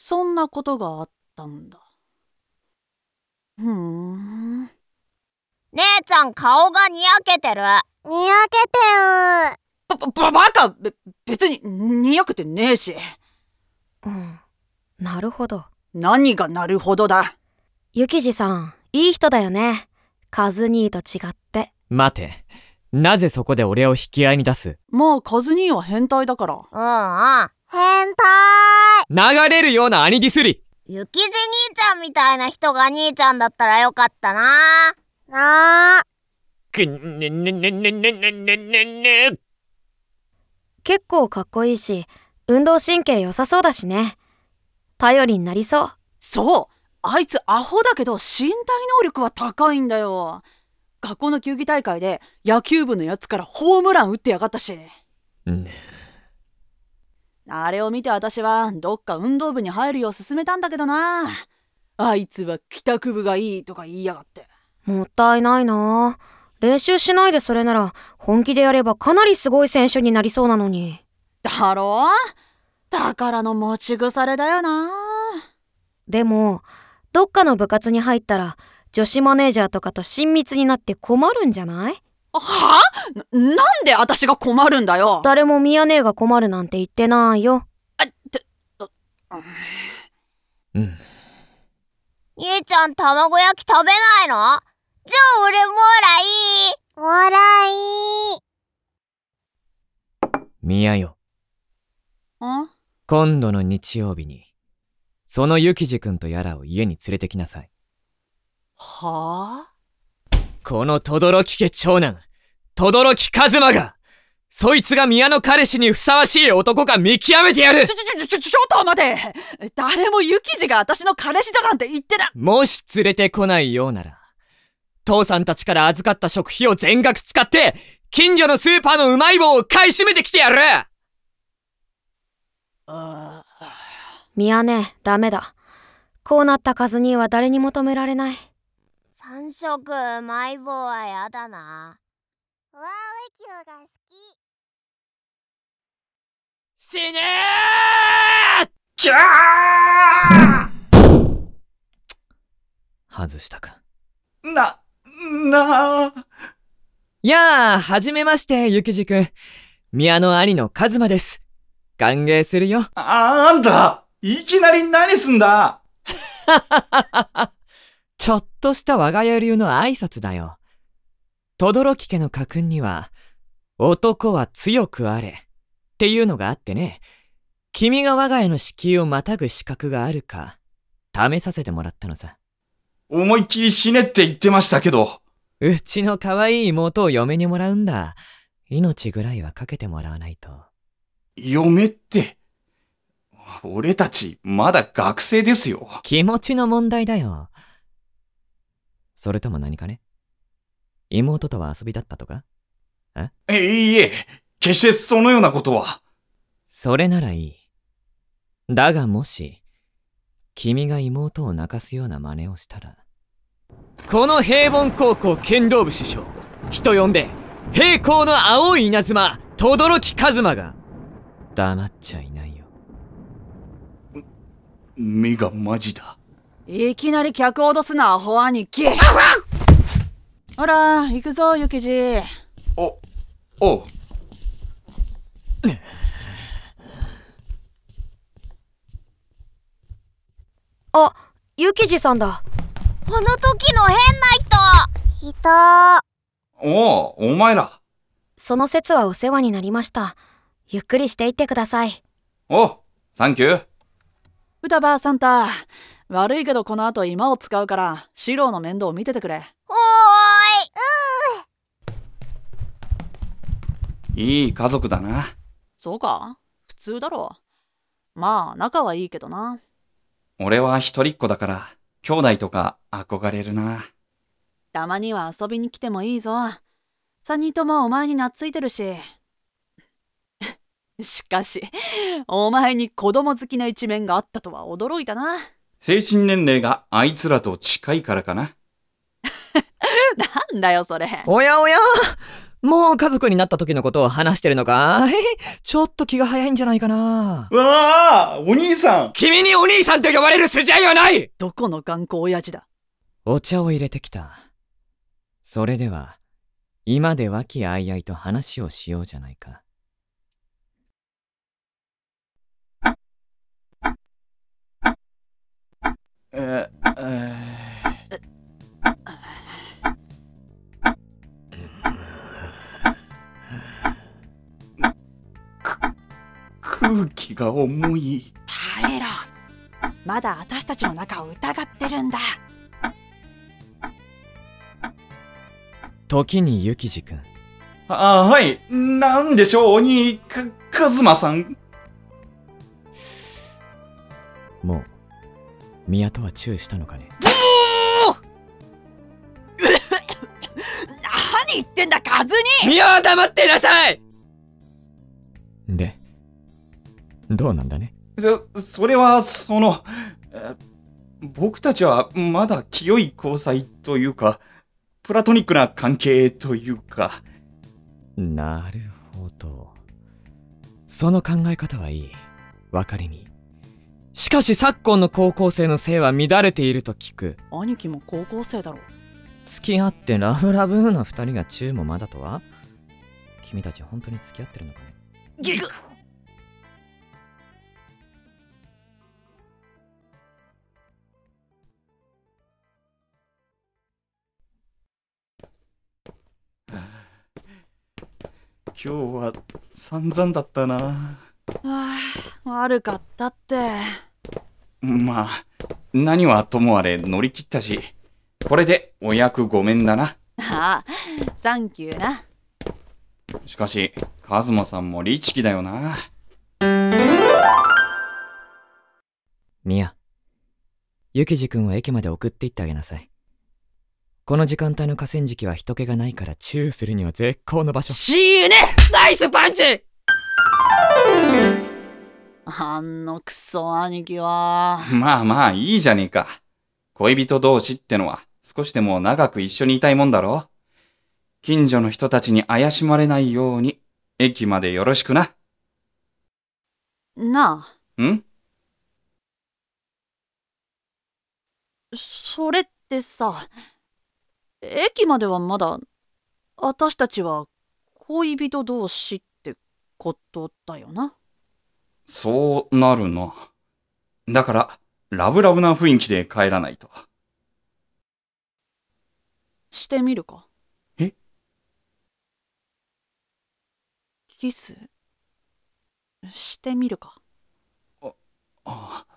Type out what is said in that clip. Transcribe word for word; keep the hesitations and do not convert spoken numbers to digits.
そんなことがあったんだ。ふーん。 姉ちゃん顔がにやけてる。 にやけてる。ば、ば、バカ！べ、別ににやけてねえし。 うん、なるほど。 何がなるほどだ。 ユキジさん、いい人だよね。カズ兄と違って。 待て。なぜそこで俺を引き合いに出す？ まあカズ兄は変態だから。 うんうん。 変態。流れるような兄ディスり。 ユキジ兄ちゃんみたいな人が兄ちゃんだったらよかったな。 なあ。 くんねねねねねねねねね。 結構かっこいいし、運動神経良さそうだしね。頼りになりそう。 そう、あいつアホだけど身体能力は高いんだよ。学校の球技大会で野球部のやつからホームラン打ってやがったし、 うん、 あれを見て私はどっか運動部に入るよう勧めたんだけどな。あいつは帰宅部がいいとか言いやがって。 もったいないな。練習しないでそれなら本気でやればかなりすごい選手になりそうなのに。 だろ？宝の持ち腐れだよな。 でもどっかの部活に入ったら女子マネージャーとかと親密になって困るんじゃない？ はあ？な、なんで私が困るんだよ。 誰もミヤ姉が困るなんて言ってないよ。 あって、 うん。 兄ちゃん卵焼き食べないの？じゃあ俺もらい。 もらい。 ミヤよ。 ん？ 今度の日曜日にそのユキジ君とやらを家に連れてきなさい。 はあ？ この轟家長男、轟一馬が、そいつが宮の彼氏にふさわしい男か見極めてやる。 ちょちょちょちょちょっと待て。誰もユキジが私の彼氏だなんて言ってな。 もし連れてこないようなら、父さんたちから預かった食費を全額使って、近所のスーパーのうまい棒を買い占めてきてやる。 ああ。 ミヤ姉、ダメだ。こうなったカズ兄は誰にも止められない。 三色うまい棒はやだな。 バーベキューが好き。 死ねー！ キャー！ 外したか。 な、なあ。 やあ、はじめまして、ユキジ君。宮の兄のカズマです。歓迎するよ。 あ、あんた、いきなり何すんだ？ ちょっとした我が家流の挨拶だよ。轟家の家訓には、男は強くあれっていうのがあってね、君が我が家の敷居をまたぐ資格があるか、試させてもらったのさ。 思いっきり死ねって言ってましたけど。 うちの可愛い妹を嫁にもらうんだ。命ぐらいはかけてもらわないと。 嫁って、俺たちまだ学生ですよ。 気持ちの問題だよ。それとも何かね？妹とは遊びだったとか？え？ え、いいえ、決してそのようなことは。 それならいい。だがもし、君が妹を泣かすような真似をしたら、この平凡高校剣道部主将、人呼んで、平行の青い稲妻、轟一馬が、黙っちゃいないよ。 目がマジだ。 いきなり客を脅すな、アホ兄貴。ほら、行くぞ、ユキジ。 お、おう。 あ、ユキジさんだ。 あの時の変な人。人。 おう、お前ら。 その節はお世話になりました。ゆっくりしていってください。 おう、サンキュー。 歌ばサンタ。悪いけどこの後今を使うから、シローの面倒を見ててくれ。 おーい。いい家族だな。 そうか？普通だろ。まあ、仲はいいけどな。 俺は一人っ子だから、兄弟とか憧れるな。 たまには遊びに来てもいいぞ。三人ともお前に懐いてるし。しかし、お前に子供好きな一面があったとは驚いたな。 精神年齢があいつらと近いからかな。 なんだよそれ。 おやおや、 もう家族になった時のことを話してるのか？ちょっと気が早いんじゃないかな。 うわあ、お兄さん。 君にお兄さんと呼ばれる筋合いはない。 どこの頑固親父だ。 お茶を入れてきた。それでは今で和気あいあいと話をしようじゃないか。 ええ空気が重い。 耐えろ。まだ私たちの仲を疑ってるんだ。 時にゆきじくん。 あ、はい。なんでしょう、お兄、か、カズマさん。 もう宮とはチューしたのかね。 何言ってんだカズニ。 宮は黙ってなさい。でどうなんだね。 そ、それは、その、え僕たちはまだ清い交際というか、プラトニックな関係というか。 なるほど。その考え方はいい。わかりみ。しかし昨今の高校生の性は乱れていると聞く。 兄貴も高校生だろ。 付き合ってラブラブな二人がチューもまだとは？君たち本当に付き合ってるのかね。 ギク。 今日は散々だったな。 はあ、悪かったって。 まあ、何はともあれ乗り切ったし、これでお役ごめんだな。 ああ、サンキューな。 しかし、カズマさんも律儀だよな。 ミヤ、ユキジ君は駅まで送って行ってあげなさい。この時間帯の河川敷は人気がないからチューするには絶好の場所。 シーユね。 ナイスパンチ。 あんのクソ兄貴は。 まあまあいいじゃねえか。恋人同士ってのは少しでも長く一緒にいたいもんだろ。近所の人たちに怪しまれないように駅までよろしくな。 なあ。 ん？ それってさ、駅まではまだ私たちは恋人同士ってことだよな。 そうなるな。だからラブラブな雰囲気で帰らないと。 してみるか。 え？ キスしてみるか。 ああ。